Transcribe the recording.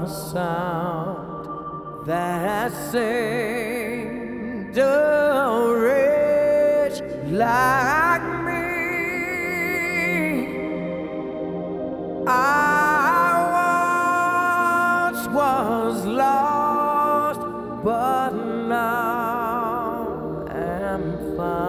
sound that sings a rich like me. I once was lost, but now am found.